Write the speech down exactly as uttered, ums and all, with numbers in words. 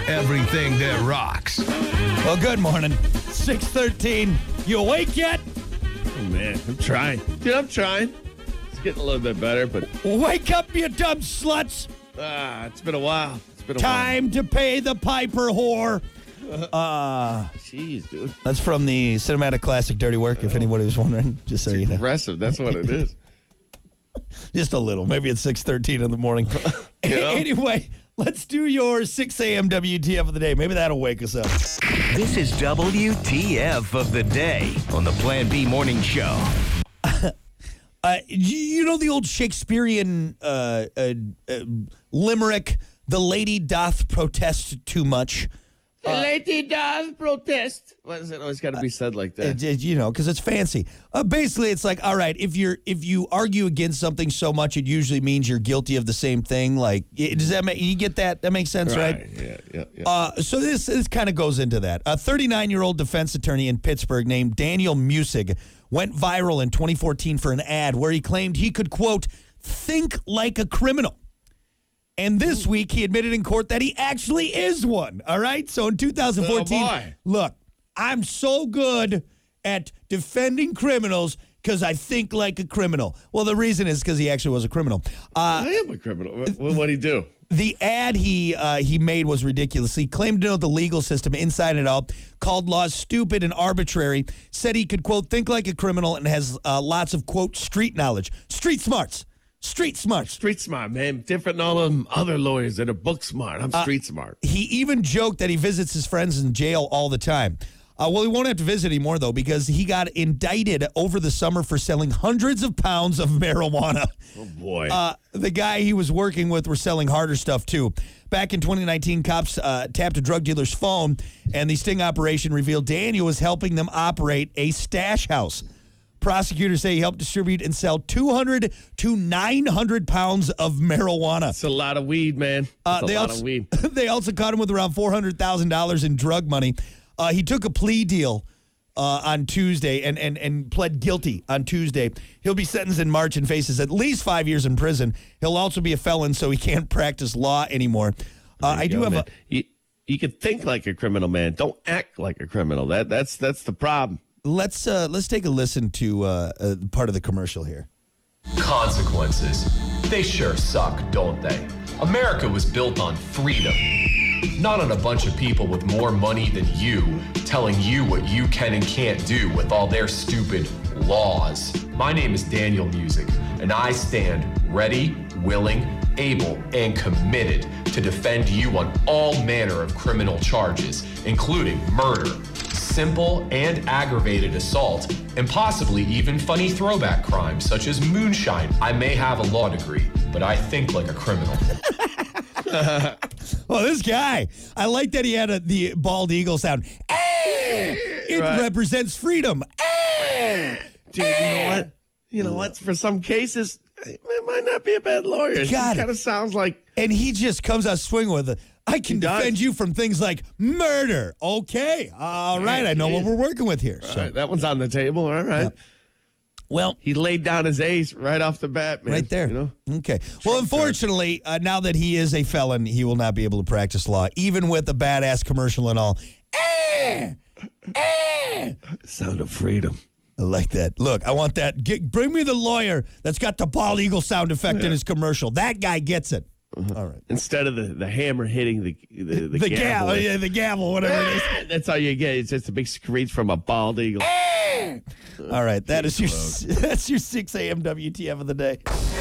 everything that rocks. Well, good morning. six thirteen. You awake yet? Oh, man, I'm trying. Dude, I'm trying. It's getting a little bit better, but... Wake up, you dumb sluts. Ah, it's been a while. It's been a Time to pay the piper, whore. Uh, while. Jeez, dude. that's from the cinematic classic Dirty Work, if anybody was wondering. Just so you know. Aggressive. That's what it is. Just a little. Maybe it's six thirteen in the morning. Yeah. Anyway, let's do your six a.m. W T F of the day. Maybe that'll wake us up. This is W T F of the day on the Plan B Morning Show. Uh, you, you know the old Shakespearean uh, uh, uh, limerick, the lady doth protest too much? The lady does protest. Why does it always got to be said like that? It, it, you know, because it's fancy. Uh, basically, it's like, all right, if you're if you argue against something so much, it usually means you're guilty of the same thing. Like, it, does that make you get that? That makes sense, right? right? Yeah, yeah, yeah. Uh, so this this kind of goes into that. A thirty-nine-year-old defense attorney in Pittsburgh named Daniel Musig went viral in twenty fourteen for an ad where he claimed he could, quote, think like a criminal. And this week, he admitted in court that he actually is one, all right? So in two thousand fourteen, Oh, boy. look, I'm so good at defending criminals because I think like a criminal. Well, the reason is because he actually was a criminal. Uh, I am a criminal. What what'd he do? the ad he uh, he made was ridiculous. He claimed to know the legal system inside and out, called laws stupid and arbitrary, said he could, quote, think like a criminal, and has uh, lots of, quote, street knowledge. Street smarts. Street smarts. Street smart, man. Different than all them other lawyers that are book smart. I'm street smart. He even joked that he visits his friends in jail all the time. Uh, well, he won't have to visit anymore, though, because he got indicted over the summer for selling hundreds of pounds of marijuana. Oh, boy. Uh, the guy he was working with were selling harder stuff, too. Back in twenty nineteen, cops uh, tapped a drug dealer's phone, and the sting operation revealed Daniel was helping them operate a stash house. Prosecutors say he helped distribute and sell two hundred to nine hundred pounds of marijuana. That's a lot of weed, man. That's Uh, a they lot also, of weed. They also caught him with around four hundred thousand dollars in drug money. Uh, he took a plea deal uh, on Tuesday and, and, and pled guilty on Tuesday. He'll be sentenced in March and faces at least five years in prison. He'll also be a felon, so he can't practice law anymore. Uh, I do go, have man. a... You, you can think like a criminal, man. Don't act like a criminal. That That's that's the problem. Let's, uh, let's take a listen to uh, uh, part of the commercial here. Consequences. They sure suck, don't they? America was built on freedom, not on a bunch of people with more money than you telling you what you can and can't do with all their stupid laws. My name is Daniel Music, and I stand ready, willing, able, and committed to defend you on all manner of criminal charges, including murder, simple and aggravated assault, and possibly even funny throwback crimes such as moonshine. I may have a law degree, but I think like a criminal. Well, this guy, I like that he had a, the bald eagle sound. Eh! It Right. represents freedom. Eh! Dude, you know what? You know what? For some cases, it might not be a bad lawyer. It Got it. kind of sounds like... And he just comes out swinging with it. I can He does. defend you from things like murder. Okay. All right. I know what we're working with here. All So, right, that one's on the table. All right. well, He laid down his ace right off the bat, man. right there. You know? Okay. Well, unfortunately, uh, now that he is a felon, he will not be able to practice law, even with a badass commercial and all. Eh! Eh! Sound of freedom. I like that. Look, I want that. Get, bring me the lawyer that's got the bald eagle sound effect in his commercial. That guy gets it. All right. Instead of the, the hammer hitting the the, the, The gavel. gavel, yeah, the gavel, whatever it is. That's all you get. It's just a big screech from a bald eagle. All right, that is your that's your six a.m. W T F of the day.